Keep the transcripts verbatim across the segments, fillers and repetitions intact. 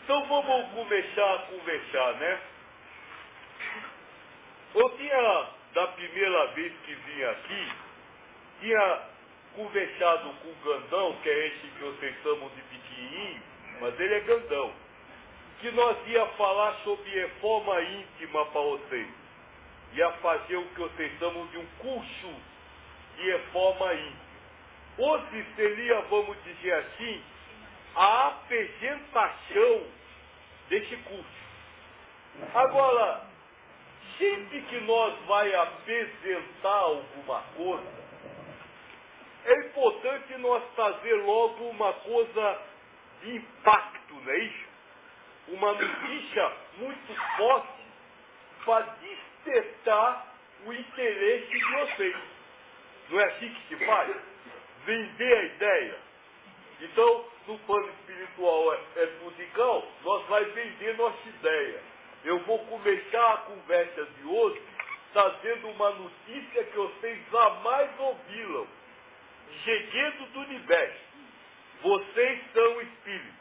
Então vamos começar a conversar, né? Eu tinha, da primeira vez que vim aqui, tinha conversado com o Gandão, que é esse que vocês chamam de pequenininho, mas ele é Gandão, que nós ia falar sobre reforma íntima para vocês. Ia fazer o que vocês chamam de um curso de reforma íntima. Hoje seria, vamos dizer assim, a apresentação desse curso. Agora, sempre que nós vai apresentar alguma coisa, é importante nós trazer logo uma coisa de impacto, não é isso? Uma notícia muito forte para despertar o interesse de vocês. Não é assim que se faz? Vender a ideia. Então, no plano espiritual é, é musical, nós vai vender nossa ideia. Eu vou começar a conversa de hoje trazendo uma notícia que vocês jamais ouviram. Segredo do universo. Vocês são espíritos.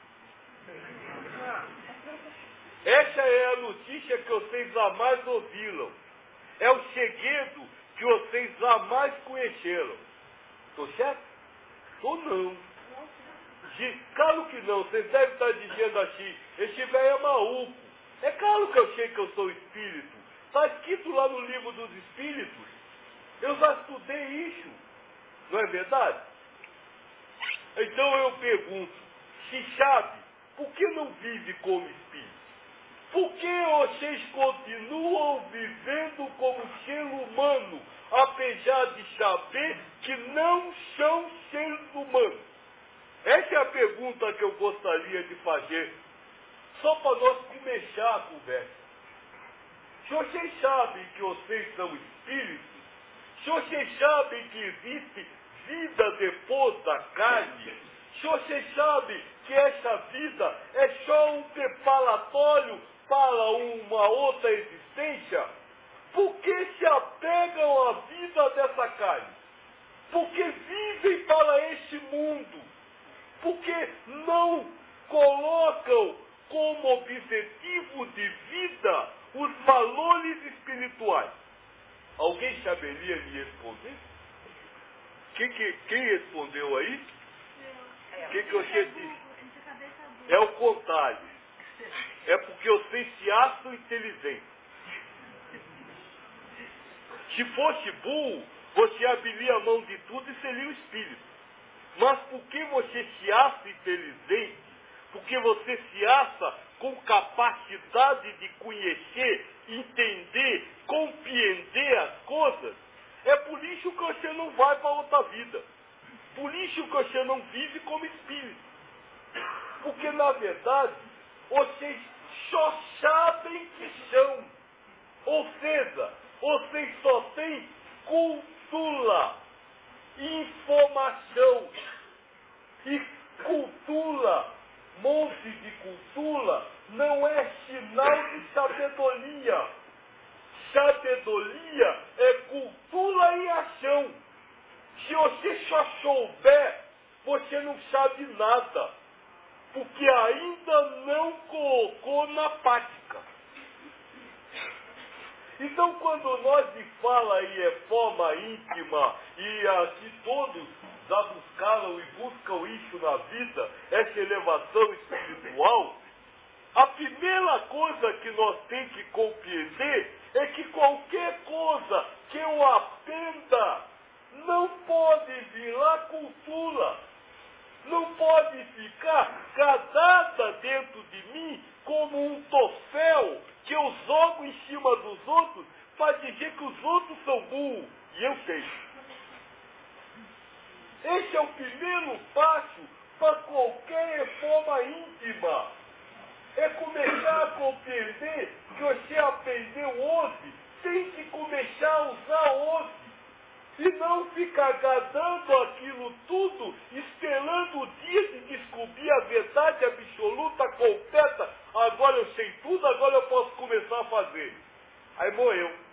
Essa é a notícia que vocês jamais ouviram. É o segredo que vocês jamais conheceram. Estou certo? Ou não? De, claro que não. Vocês devem estar dizendo assim, esse velho é maluco. É claro que eu sei que eu sou espírito. Está escrito lá no livro dos espíritos. Eu já estudei isso. Não é verdade? Então eu pergunto, se sabe, por que não vive como espírito? Por que vocês continuam vivendo como ser humano, apesar de saber que não são seres humanos? Essa é a pergunta que eu gostaria de fazer, só para nós começar a conversa. Se vocês sabem que vocês são espíritos, se vocês sabem que existe vida depois da carne, se vocês sabem que essa vida é só um preparatório para uma outra existência, por que se apegam à vida dessa carne? Porque vivem para este mundo, porque não colocam como objetivo de vida os valores espirituais. Alguém saberia me responder? Quem, que, quem respondeu aí? O que, que você disse? É o contrário. É porque vocês se acham inteligentes. Se fosse burro, você abriria a mão de tudo e seria o espírito. Mas porque você se acha inteligente, porque você se acha com capacidade de conhecer, entender, compreender as coisas, é por isso que você não vai para outra vida. Por isso que você não vive como espírito. Porque, na verdade, vocês só sabem que são. Ou seja, vocês só têm cultura, informação. E cultura, monte de cultura, não é sinal de sabedoria. Sabedoria é cultura em ação. Se você só souber, você não sabe nada, porque ainda não colocou na prática. Então, quando nós se fala em reforma íntima, e aqui todos já buscaram e buscam isso na vida, essa elevação espiritual, a primeira coisa que nós temos que compreender é que qualquer coisa que eu aprenda não pode virar cultura, não pode ficar cadada dentro de mim como um troféu que eu jogo em cima dos outros para dizer que os outros são burros e eu sei. Esse é o primeiro passo para qualquer reforma íntima. É começar a compreender que você aprendeu hoje, tem que começar a usar hoje. E não ficar gadando aquilo tudo, esperando o dia de descobrir a verdade absoluta, completa. Agora eu sei tudo, agora eu posso começar a fazer. Aí morreu.